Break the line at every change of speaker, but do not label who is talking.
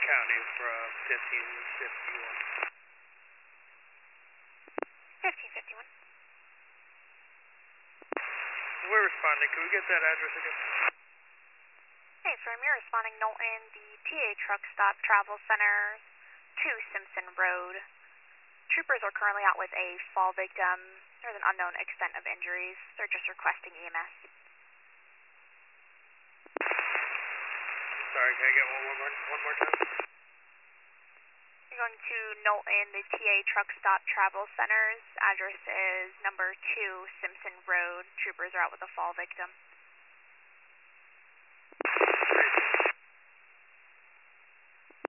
County from 1551.
1551.
We're responding. Can we get that address again?
Hey, sir, you're responding Knowlton, the TA Truck Stop Travel Center to Simpson Road. Troopers are currently out with a fall victim. There's an unknown extent of injuries. They're just requesting EMS.
Sorry, can I get one more time?
You're going to Knowlton, the TA Truck Stop Travel Center's address is number 2 Simpson Road. Troopers are out with a fall victim.